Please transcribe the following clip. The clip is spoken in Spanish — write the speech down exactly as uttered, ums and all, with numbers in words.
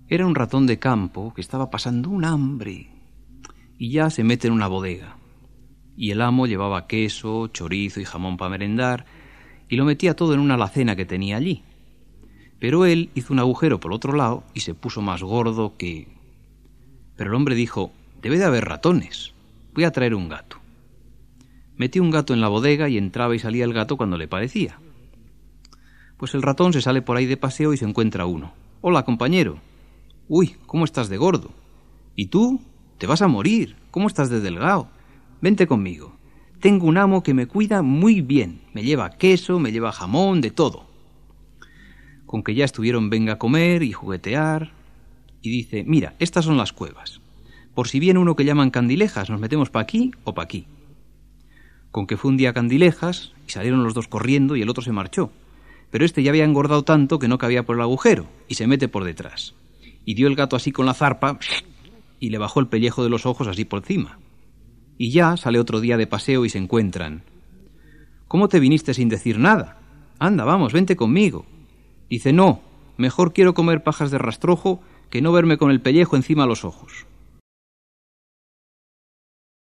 Era un ratón de campo que estaba pasando un hambre y ya se mete en una bodega. Y el amo llevaba queso, chorizo y jamón para merendar y lo metía todo en una alacena que tenía allí. Pero él hizo un agujero por otro lado y se puso más gordo que... Pero el hombre dijo: debe de haber ratones, voy a traer un gato. Metió un gato en la bodega y entraba y salía el gato cuando le parecía. Pues el ratón se sale por ahí de paseo y se encuentra uno. Hola, compañero. Uy, ¿cómo estás de gordo? ¿Y tú? Te vas a morir. ¿Cómo estás de delgado? Vente conmigo. Tengo un amo que me cuida muy bien. Me lleva queso, me lleva jamón, de todo. Con que ya estuvieron venga a comer y juguetear. Y dice: mira, estas son las cuevas. Por si viene uno que llaman Candilejas, nos metemos pa' aquí o pa' aquí. Con que fue un día Candilejas y salieron los dos corriendo y el otro se marchó. Pero este ya había engordado tanto que no cabía por el agujero y se mete por detrás. Y dio el gato así con la zarpa y le bajó el pellejo de los ojos así por encima. Y ya sale otro día de paseo y se encuentran. ¿Cómo te viniste sin decir nada? Anda, vamos, vente conmigo. Dice: no, mejor quiero comer pajas de rastrojo que no verme con el pellejo encima de los ojos.